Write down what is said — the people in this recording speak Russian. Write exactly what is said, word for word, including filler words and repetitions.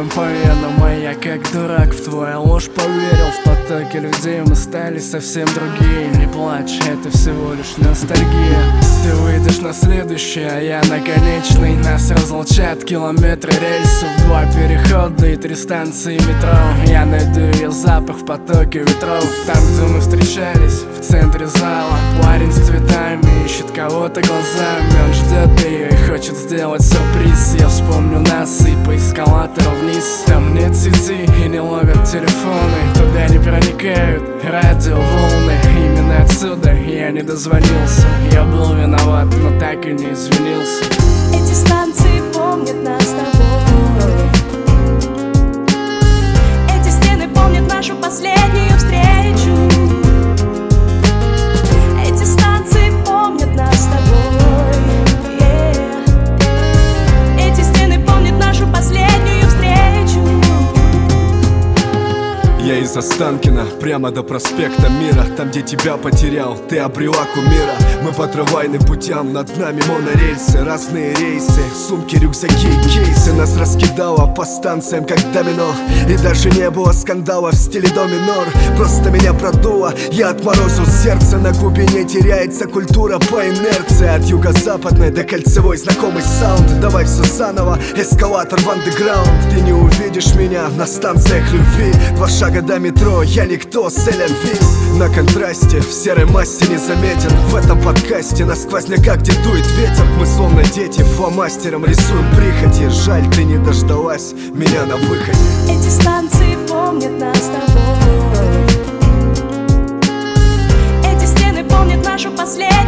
своим по венам, а я как дурак в твою ложь поверил. В потоке людей мы стали совсем другие. Не плачь, это всего лишь ностальгия. Ты выйдешь на следующее, а я на конечный. Нас разлучат километры рельсов, два перехода и три станции метро. Я найду ее запах в потоке ветров. Там, где мы встречались, в центре зала, парень с цветами ищет кого-то глазами. Он ждет ее и хочет сделать сюрприз. Я вспомню нас и по эскалатору вниз. Там нет сети и не ловят телефоны, туда не проникают радиоволны. Именно отсюда я не дозвонился. Я был виноват, но так и не извинился. Эти станции помнят нас с тобой. Эти стены помнят нашу последнюю встречу. Эти станции помнят нас с тобой, yeah. Эти стены помнят нашу последнюю встречу. Я из Останкино, прямо до проспекта Мира. Там, где тебя потерял, ты обрела кумира. Мы по трамвайным путям, над нами монорельсы. Разные рейсы, сумки, рюкзаки и кейсы. Нас раскидало по станциям, как домино. И даже не было скандала в стиле до минор. Просто меня продуло, я отморозил сердце. На глубине теряется культура по инерции. От юго-западной до кольцевой знакомый саунд. Давай все заново, эскалатор в андеграунд. Ты не увидишь меня на станциях любви. Два шага до метро, я никто, сель-ля-ви. На контрасте, в серой массе не заметен. В этом подкасте на сквозняках, где дует ветер. Мы словно дети, фломастером рисуем прихоти. Жаль, ты не дождалась меня на выходе. Эти станции помнят нас с тобой. Эти стены помнят нашу последнюю